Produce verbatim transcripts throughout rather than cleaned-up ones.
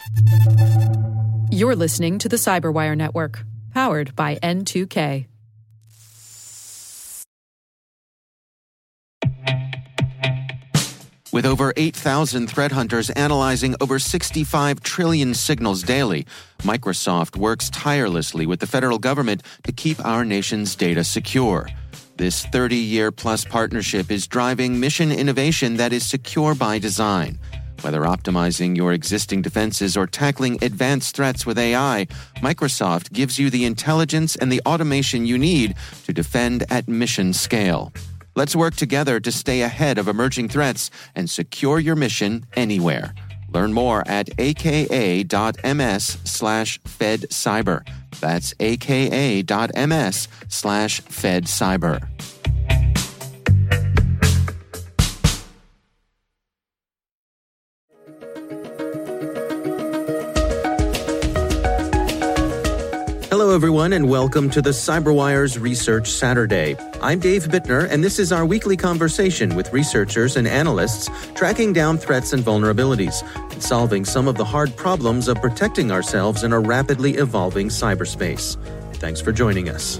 You're listening to the Cyberwire Network, powered by N two K. With over eight thousand threat hunters analyzing over sixty-five trillion signals daily, Microsoft works tirelessly with the federal government to keep our nation's data secure. This thirty-year-plus partnership is driving mission innovation that is secure by design. Whether optimizing your existing defenses or tackling advanced threats with A I, Microsoft gives you the intelligence and the automation you need to defend at mission scale. Let's work together to stay ahead of emerging threats and secure your mission anywhere. Learn more at aka.ms slash fedcyber. That's aka.ms slash fedcyber. Hello, everyone, and welcome to the CyberWire's Research Saturday. I'm Dave Bittner, and this is our weekly conversation with researchers and analysts tracking down threats and vulnerabilities and solving some of the hard problems of protecting ourselves in a rapidly evolving cyberspace. Thanks for joining us.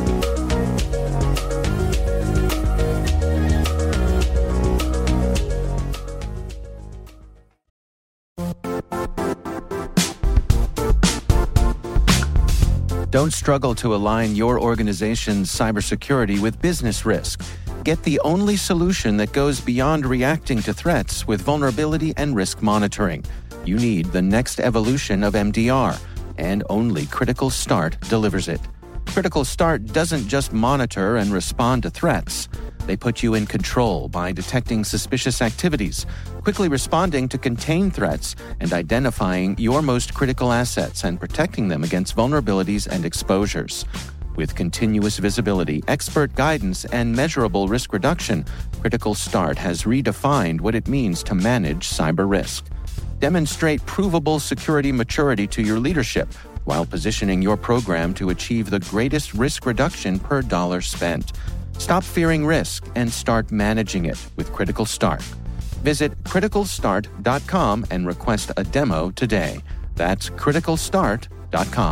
Don't struggle to align your organization's cybersecurity with business risk. Get the only solution that goes beyond reacting to threats with vulnerability and risk monitoring. You need the next evolution of M D R, and only Critical Start delivers it. Critical Start doesn't just monitor and respond to threats. They put you in control by detecting suspicious activities, quickly responding to contain threats, and identifying your most critical assets and protecting them against vulnerabilities and exposures. With continuous visibility, expert guidance, and measurable risk reduction, Critical Start has redefined what it means to manage cyber risk. Demonstrate provable security maturity to your leadership while positioning your program to achieve the greatest risk reduction per dollar spent. Stop fearing risk and start managing it with Critical Start. Visit critical start dot com and request a demo today. That's critical start dot com.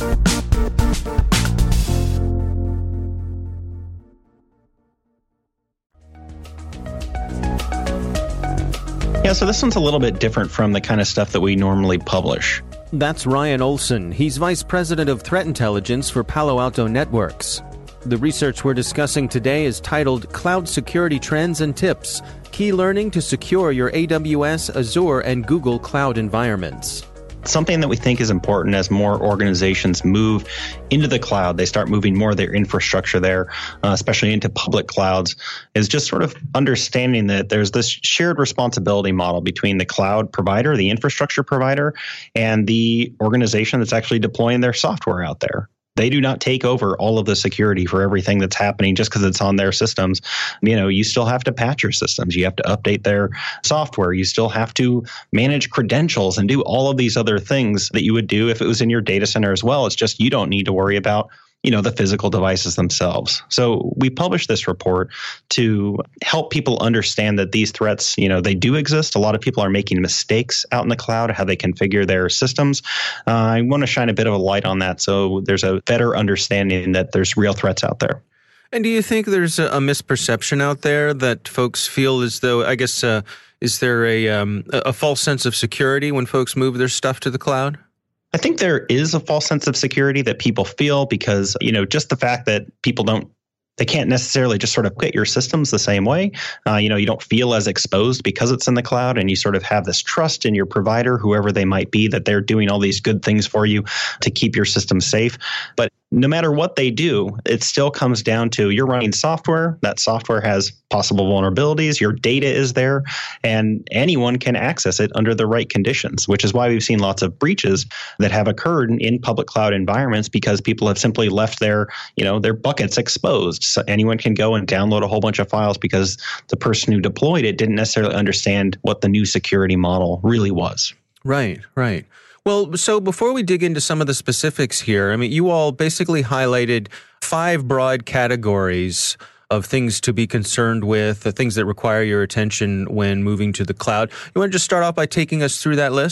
Yeah, so this one's a little bit different from the kind of stuff that we normally publish. That's Ryan Olson. He's Vice President of Threat Intelligence for Palo Alto Networks. The research we're discussing today is titled Cloud Security Trends and Tips, Key Learning to Secure Your A W S, Azure, and Google Cloud Environments. Something that we think is important as more organizations move into the cloud, they start moving more of their infrastructure there, uh, especially into public clouds, is just sort of understanding that there's this shared responsibility model between the cloud provider, the infrastructure provider, and the organization that's actually deploying their software out there. They do not take over all of the security for everything that's happening just because it's on their systems. You know, you still have to patch your systems. You have to update their software. You still have to manage credentials and do all of these other things that you would do if it was in your data center as well. It's just you don't need to worry about, you know, the physical devices themselves. So we published this report to help people understand that these threats, you know, they do exist. A lot of people are making mistakes out in the cloud, how they configure their systems. Uh, I want to shine a bit of a light on that so there's a better understanding that there's real threats out there. And do you think there's a, a misperception out there that folks feel as though, I guess, uh, is there a, um, a false sense of security when folks move their stuff to the cloud? I think there is a false sense of security that people feel because, you know, just the fact that people don't, they can't necessarily just sort of quit your systems the same way. Uh, you know, you don't feel as exposed because it's in the cloud, and you sort of have this trust in your provider, whoever they might be, that they're doing all these good things for you to keep your system safe. But no matter what they do, it still comes down to you're running software. That software has possible vulnerabilities. Your data is there, and anyone can access it under the right conditions, which is why we've seen lots of breaches that have occurred in public cloud environments because people have simply left their, you know, their buckets exposed. So anyone can go and download a whole bunch of files because the person who deployed it didn't necessarily understand what the new security model really was. Right, right. Well, so before we dig into some of the specifics here, I mean, you all basically highlighted five broad categories of things to be concerned with, the things that require your attention when moving to the cloud. You want to just start off by taking us through that list?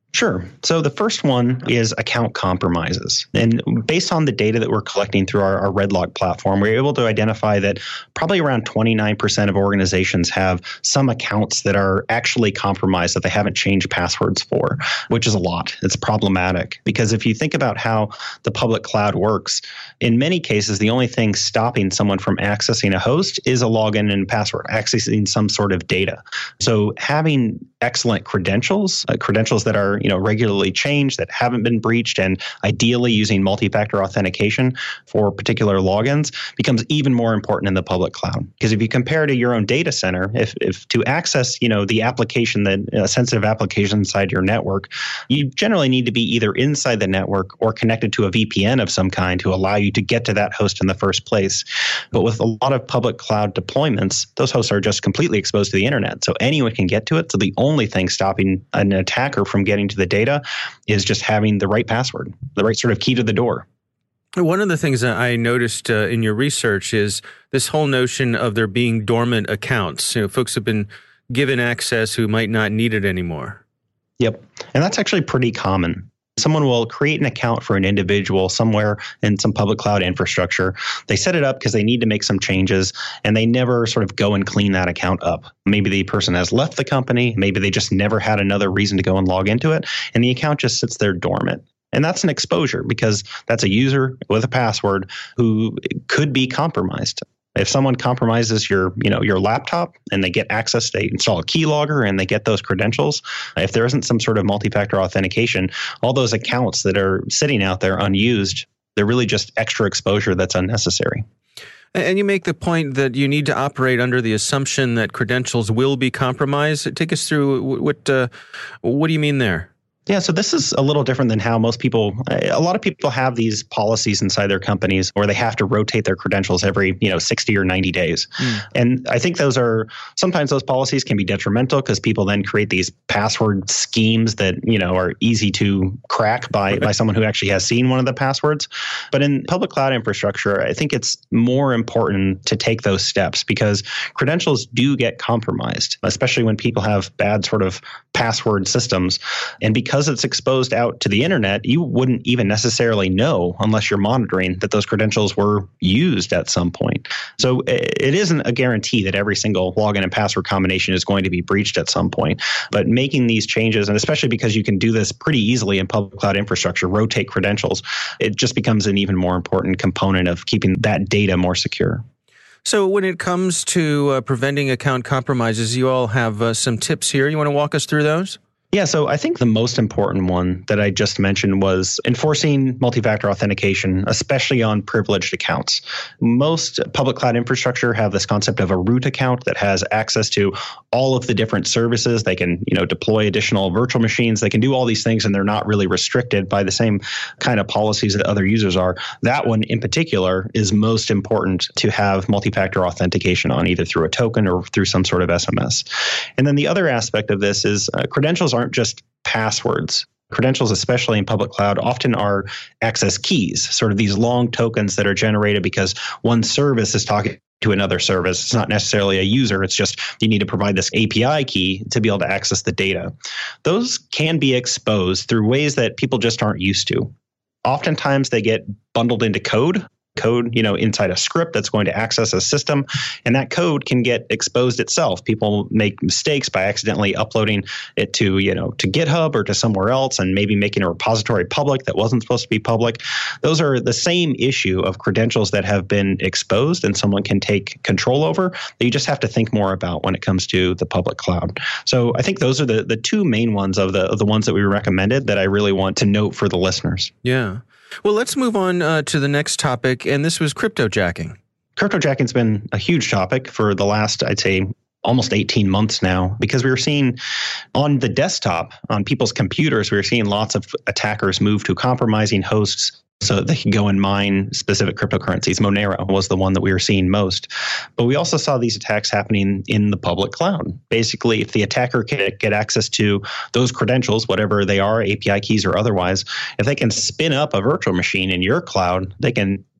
Sure. So the first one is account compromises. And based on the data that we're collecting through our, our RedLock platform, we're able to identify that probably around twenty-nine percent of organizations have some accounts that are actually compromised that they haven't changed passwords for, which is a lot. It's problematic because if you think about how the public cloud works, in many cases, the only thing stopping someone from accessing a host is a login and password, accessing some sort of data. So having excellent credentials, uh, credentials that are you know regularly changed, that haven't been breached, and ideally using multi-factor authentication for particular logins becomes even more important in the public cloud. Because if you compare to your own data center, if, if to access you know the application, that uh, sensitive application inside your network, you generally need to be either inside the network or connected to a V P N of some kind to allow you to get to that host in the first place. But with a lot of public cloud deployments, those hosts are just completely exposed to the internet, so anyone can get to it. So the only thing stopping an attacker from getting to the data is just having the right password, the right sort of key to the door. One of the things that I noticed uh, in your research is this whole notion of there being dormant accounts. You know, folks have been given access who might not need it anymore. Yep. And that's actually pretty common. Someone will create an account for an individual somewhere in some public cloud infrastructure. They set it up because they need to make some changes, and they never sort of go and clean that account up. Maybe the person has left the company. Maybe they just never had another reason to go and log into it, and the account just sits there dormant. And that's an exposure because that's a user with a password who could be compromised. If someone compromises your, you know, your laptop and they get access, they install a keylogger and they get those credentials. If there isn't some sort of multi-factor authentication, all those accounts that are sitting out there unused, they're really just extra exposure that's unnecessary. And you make the point that you need to operate under the assumption that credentials will be compromised. Take us through what uh, what do you mean there? Yeah, so this is a little different than how most people, a lot of people have these policies inside their companies where they have to rotate their credentials every, you know, sixty or ninety days. Mm. And I think those are, sometimes those policies can be detrimental because people then create these password schemes that, you know, are easy to crack by, right. by someone who actually has seen one of the passwords. But in public cloud infrastructure, I think it's more important to take those steps because credentials do get compromised, especially when people have bad sort of password systems. And because Because it's exposed out to the internet, you wouldn't even necessarily know unless you're monitoring that those credentials were used at some point. So it isn't a guarantee that every single login and password combination is going to be breached at some point. But making these changes, and especially because you can do this pretty easily in public cloud infrastructure, rotate credentials, it just becomes an even more important component of keeping that data more secure. So when it comes to uh, preventing account compromises, you all have uh, some tips here. You want to walk us through those? Yeah, so I think the most important one that I just mentioned was enforcing multi-factor authentication, especially on privileged accounts. Most public cloud infrastructure have this concept of a root account that has access to all of the different services. They can, you know, deploy additional virtual machines. They can do all these things, and they're not really restricted by the same kind of policies that other users are. That one in particular is most important to have multi-factor authentication on, either through a token or through some sort of S M S. And then the other aspect of this is uh, credentials aren't just passwords. Credentials, especially in public cloud, often are access keys, sort of these long tokens that are generated because one service is talking to another service. It's not necessarily a user. It's just you need to provide this A P I key to be able to access the data. Those can be exposed through ways that people just aren't used to. Oftentimes they get bundled into code. code, you know, inside a script that's going to access a system, and that code can get exposed itself. People make mistakes by accidentally uploading it to, you know, to GitHub or to somewhere else and maybe making a repository public that wasn't supposed to be public. Those are the same issue of credentials that have been exposed and someone can take control over that you just have to think more about when it comes to the public cloud. So I think those are the, the two main ones of the, of the ones that we recommended that I really want to note for the listeners. Yeah. Well, let's move on uh, to the next topic, and this was cryptojacking. Cryptojacking's been a huge topic for the last, I'd say, almost eighteen months now, because we were seeing on the desktop, on people's computers, we were seeing lots of attackers move to compromising hosts so that they could go and mine specific cryptocurrencies. Monero was the one that we were seeing most. But we also saw these attacks happening in the public cloud. Basically, if the attacker can get access to those credentials, whatever they are, A P I keys or otherwise, if they can spin up a virtual machine in your cloud, they can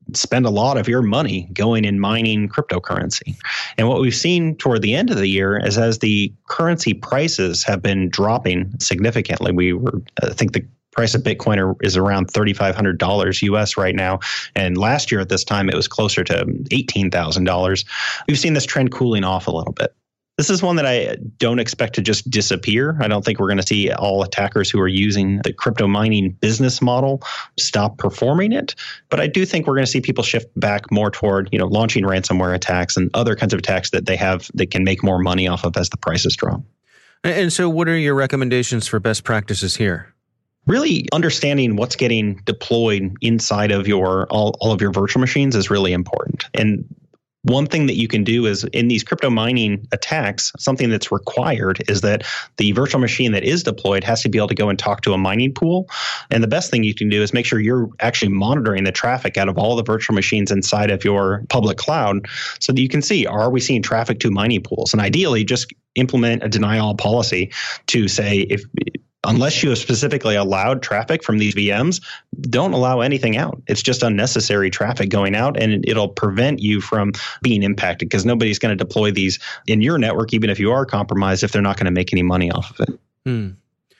spend a lot of your money going and mining cryptocurrency. And what we've seen toward the end of the year is as the currency prices have been dropping significantly, we were, I think the price of Bitcoin is around three thousand five hundred dollars U S right now. And last year at this time, it was closer to eighteen thousand dollars. We've seen this trend cooling off a little bit. This is one that I don't expect to just disappear. I don't think we're going to see all attackers who are using the crypto mining business model stop performing it. But I do think we're going to see people shift back more toward, you know, launching ransomware attacks and other kinds of attacks that they have that can make more money off of as the prices drop. And so what are your recommendations for best practices here? Really understanding what's getting deployed inside of your all, all of your virtual machines is really important. And one thing that you can do is in these crypto mining attacks, something that's required is that the virtual machine that is deployed has to be able to go and talk to a mining pool. And the best thing you can do is make sure you're actually monitoring the traffic out of all the virtual machines inside of your public cloud so that you can see, are we seeing traffic to mining pools? And ideally, just implement a deny all policy to say, if unless you have specifically allowed traffic from these V Ms, don't allow anything out. It's just unnecessary traffic going out, and it'll prevent you from being impacted because nobody's going to deploy these in your network, even if you are compromised, if they're not going to make any money off of it. Hmm.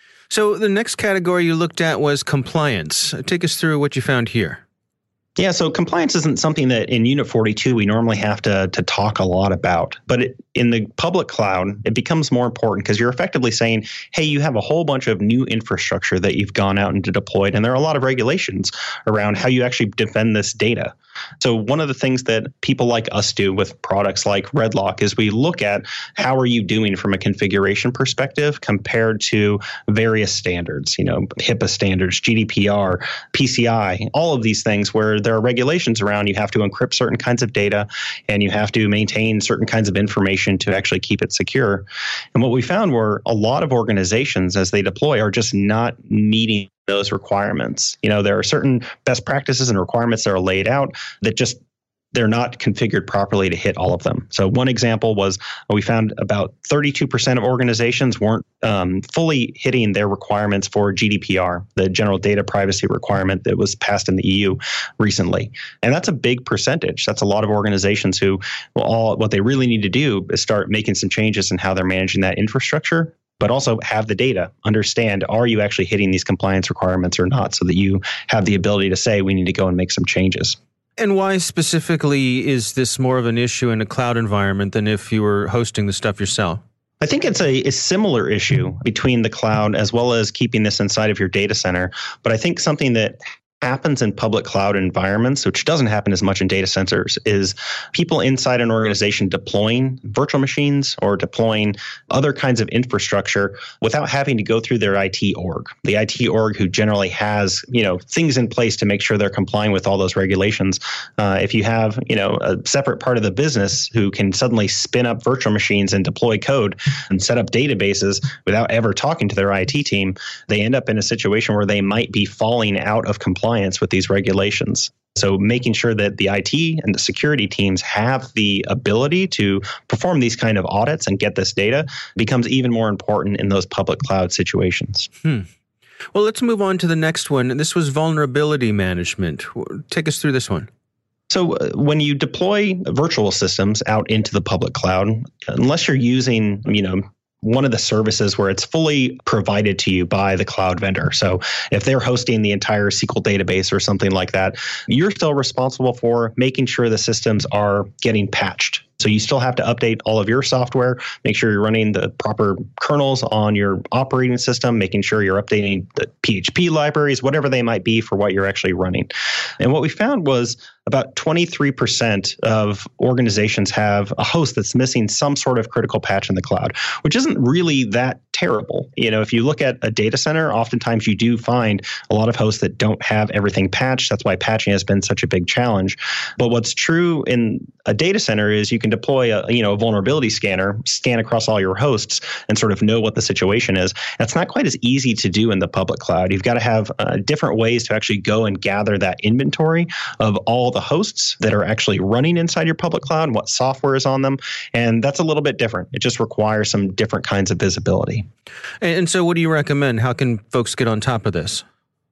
So the next category you looked at was compliance. Take us through what you found here. Yeah, so compliance isn't something that in Unit forty-two we normally have to, to talk a lot about. But it, in the public cloud, it becomes more important because you're effectively saying, hey, you have a whole bunch of new infrastructure that you've gone out and deployed, and there are a lot of regulations around how you actually defend this data. So one of the things that people like us do with products like RedLock is we look at how are you doing from a configuration perspective compared to various standards, you know, HIPAA standards, G D P R, P C I, all of these things where there are regulations around you have to encrypt certain kinds of data and you have to maintain certain kinds of information to actually keep it secure. And what we found were a lot of organizations as they deploy are just not meeting those requirements. You know, there are certain best practices and requirements that are laid out that just they're not configured properly to hit all of them. So one example was we found about thirty-two percent of organizations weren't um, fully hitting their requirements for G D P R, the General Data Privacy Requirement that was passed in the E U recently. And that's a big percentage. That's a lot of organizations who, well, all what they really need to do is start making some changes in how they're managing that infrastructure, but also have the data, understand, are you actually hitting these compliance requirements or not, so that you have the ability to say, we need to go and make some changes. And why specifically is this more of an issue in a cloud environment than if you were hosting the stuff yourself? I think it's a, a similar issue between the cloud as well as keeping this inside of your data center. But I think something that happens in public cloud environments, which doesn't happen as much in data centers, is people inside an organization deploying virtual machines or deploying other kinds of infrastructure without having to go through their I T org. The I T org who generally has, you know, things in place to make sure they're complying with all those regulations. Uh, if you have, you know, a separate part of the business who can suddenly spin up virtual machines and deploy code and set up databases without ever talking to their I T team, they end up in a situation where they might be falling out of compliance with these regulations. So making sure that the I T and the security teams have the ability to perform these kind of audits and get this data becomes even more important in those public cloud situations. Hmm. Well, let's move on to the next one. This was vulnerability management. Take us through this one. So uh, when you deploy virtual systems out into the public cloud, unless you're using, you know, one of the services where it's fully provided to you by the cloud vendor. So if they're hosting the entire S Q L database or something like that, you're still responsible for making sure the systems are getting patched. So you still have to update all of your software, make sure you're running the proper kernels on your operating system, making sure you're updating the P H P libraries, whatever they might be for what you're actually running. And what we found was about twenty-three percent of organizations have a host that's missing some sort of critical patch in the cloud, which isn't really that terrible. You know, if you look at a data center, oftentimes you do find a lot of hosts that don't have everything patched. That's why patching has been such a big challenge. But what's true in a data center is you can deploy a, you know, a vulnerability scanner, scan across all your hosts and sort of know what the situation is. That's not quite as easy to do in the public cloud. You've got to have uh, different ways to actually go and gather that inventory of all the hosts that are actually running inside your public cloud and what software is on them. And that's a little bit different. It just requires some different kinds of visibility. And so what do you recommend? How can folks get on top of this?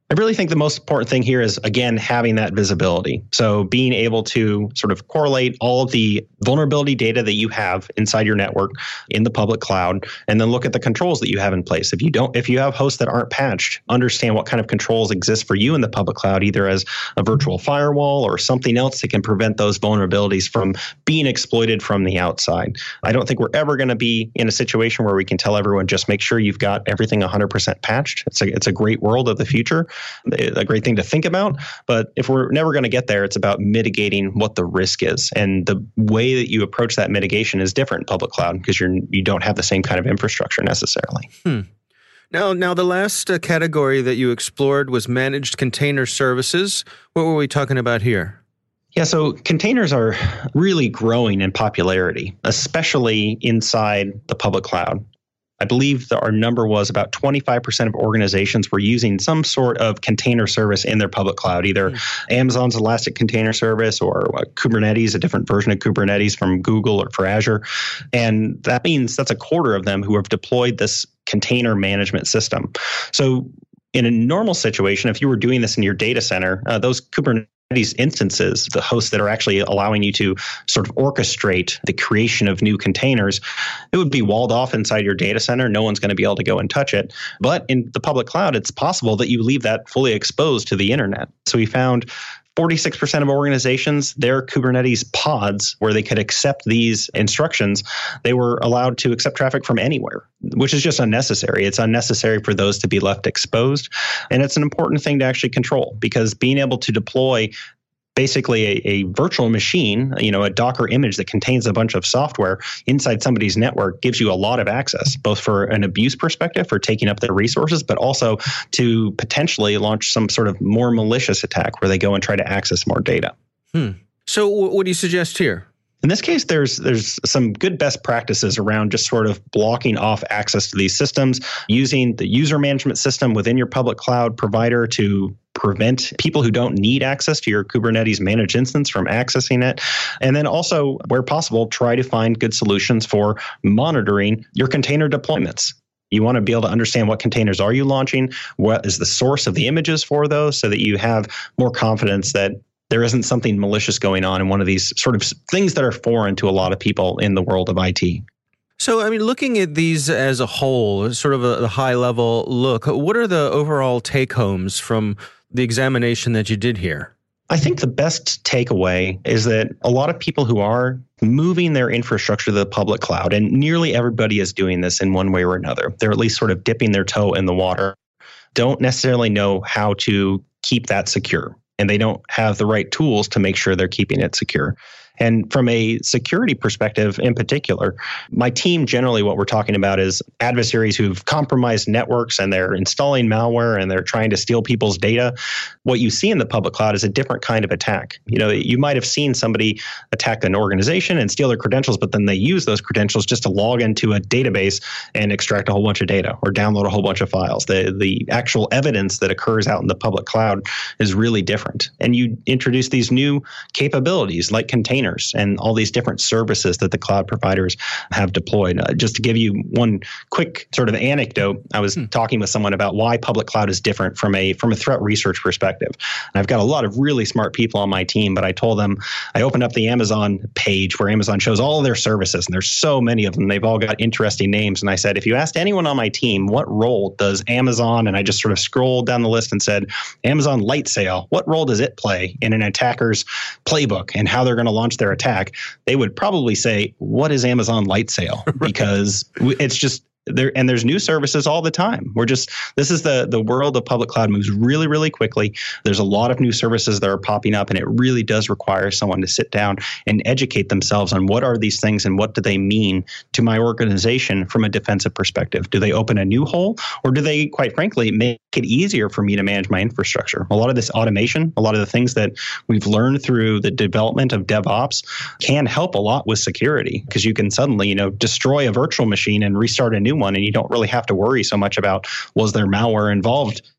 I really think the most important thing here is, again, having that visibility. So being able to sort of correlate all of the vulnerability data that you have inside your network in the public cloud, and then look at the controls that you have in place. If you don't, if you have hosts that aren't patched, understand what kind of controls exist for you in the public cloud, either as a virtual firewall or something else that can prevent those vulnerabilities from being exploited from the outside. I don't think we're ever going to be in a situation where we can tell everyone, just make sure you've got everything one hundred percent patched. It's a, it's a great world of the future, a great thing to think about. But if we're never going to get there, it's about mitigating what the risk is. And the way that you approach that mitigation is different in public cloud because you're you don't have the same kind of infrastructure necessarily. Hmm. Now, now the last uh, category that you explored was managed container services. What were we talking about here? Yeah, so containers are really growing in popularity, especially inside the public cloud. I believe that our number was about twenty-five percent of organizations were using some sort of container service in their public cloud, either mm-hmm. Amazon's Elastic Container Service or uh, Kubernetes, a different version of Kubernetes from Google or for Azure. And that means that's a quarter of them who have deployed this container management system. So in a normal situation, if you were doing this in your data center, uh, those Kubernetes these instances, the hosts that are actually allowing you to sort of orchestrate the creation of new containers, it would be walled off inside your data center. No one's going to be able to go and touch it. But in the public cloud, it's possible that you leave that fully exposed to the internet. So we found forty-six percent of organizations, their Kubernetes pods, where they could accept these instructions, they were allowed to accept traffic from anywhere, which is just unnecessary. It's unnecessary for those to be left exposed. And it's an important thing to actually control, because being able to deploy basically a, a virtual machine, you know, a Docker image that contains a bunch of software inside somebody's network gives you a lot of access, both for an abuse perspective, for taking up their resources, but also to potentially launch some sort of more malicious attack where they go and try to access more data. Hmm. So what do you suggest here? In this case, there's there's some good best practices around just sort of blocking off access to these systems, using the user management system within your public cloud provider to prevent people who don't need access to your Kubernetes managed instance from accessing it. And then also, where possible, try to find good solutions for monitoring your container deployments. You want to be able to understand what containers are you launching, what is the source of the images for those, so that you have more confidence that there isn't something malicious going on in one of these sort of things that are foreign to a lot of people in the world of I T. So, I mean, looking at these as a whole, sort of a, a high-level look, what are the overall take-homes from the examination that you did here? I think the best takeaway is that a lot of people who are moving their infrastructure to the public cloud, and nearly everybody is doing this in one way or another, they're at least sort of dipping their toe in the water, don't necessarily know how to keep that secure. And they don't have the right tools to make sure they're keeping it secure. And from a security perspective in particular, my team generally what we're talking about is adversaries who've compromised networks and they're installing malware and they're trying to steal people's data. What you see in the public cloud is a different kind of attack. You know, you might have seen somebody attack an organization and steal their credentials, but then they use those credentials just to log into a database and extract a whole bunch of data or download a whole bunch of files. The, the actual evidence that occurs out in the public cloud is really different. And you introduce these new capabilities like containers and all these different services that the cloud providers have deployed. Uh, just to give you one quick sort of anecdote, I was hmm. talking with someone about why public cloud is different from a from a threat research perspective. And I've got a lot of really smart people on my team, but I told them, I opened up the Amazon page where Amazon shows all of their services, and there's so many of them. They've all got interesting names. And I said, if you asked anyone on my team, what role does Amazon, and I just sort of scrolled down the list and said, Amazon Lightsail, what role does it play in an attacker's playbook and how they're going to launch their attack, they would probably say, what is Amazon Lightsail? Because it's just there, and there's new services all the time. We're just, this is the the world of public cloud moves really, really quickly. There's a lot of new services that are popping up, and it really does require someone to sit down and educate themselves on what are these things and what do they mean to my organization from a defensive perspective. Do they open a new hole, or do they, quite frankly, make it easier for me to manage my infrastructure? A lot of this automation, a lot of the things that we've learned through the development of DevOps can help a lot with security, because you can suddenly, you know, destroy a virtual machine and restart a new one, and you don't really have to worry so much about, was there malware involved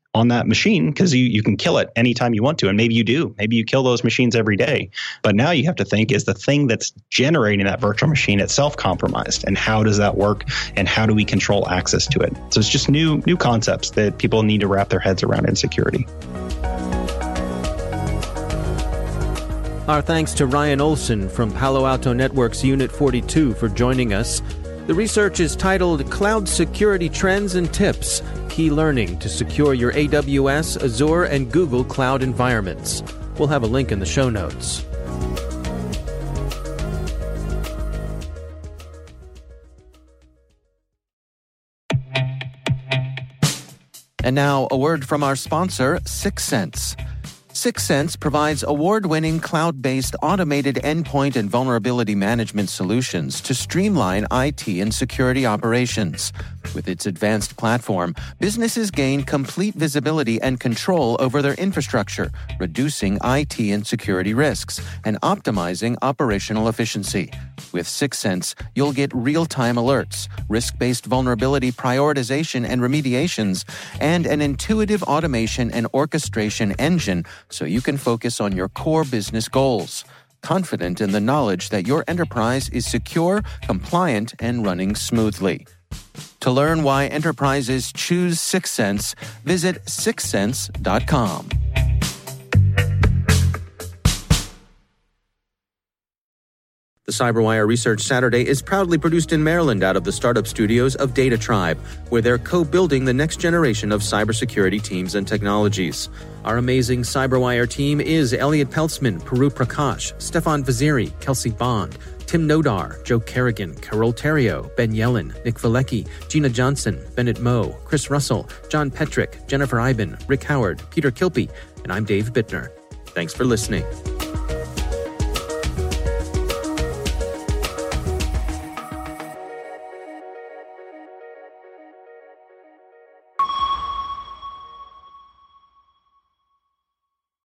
on that machine because you, you can kill it anytime you want to. And maybe you do. Maybe you kill those machines every day. But now you have to think, is the thing that's generating that virtual machine itself compromised? And how does that work? And how do we control access to it? So it's just new, new concepts that people need to wrap their heads around in security. Our thanks to Ryan Olson from Palo Alto Networks Unit forty-two for joining us. The research is titled Cloud Security Trends and Tips, Key Learning to Secure Your A W S, Azure, and Google Cloud Environments. We'll have a link in the show notes. And now, a word from our sponsor, Syxsense. Syxsense provides award-winning cloud-based automated endpoint and vulnerability management solutions to streamline I T and security operations. With its advanced platform, businesses gain complete visibility and control over their infrastructure, reducing I T and security risks and optimizing operational efficiency. With Syxsense, you'll get real-time alerts, risk-based vulnerability prioritization and remediations, and an intuitive automation and orchestration engine so you can focus on your core business goals. Confident in the knowledge that your enterprise is secure, compliant, and running smoothly. To learn why enterprises choose Syxsense, visit syxsense dot com. The CyberWire Research Saturday is proudly produced in Maryland out of the startup studios of Data Tribe, where they're co-building the next generation of cybersecurity teams and technologies. Our amazing CyberWire team is Elliot Peltzman, Puru Prakash, Stefan Vaziri, Kelsey Bond, Tim Nodar, Joe Kerrigan, Carol Terrio, Ben Yellen, Nick Valecki, Gina Johnson, Bennett Moe, Chris Russell, John Petrick, Jennifer Iben, Rick Howard, Peter Kilpie, and I'm Dave Bittner. Thanks for listening.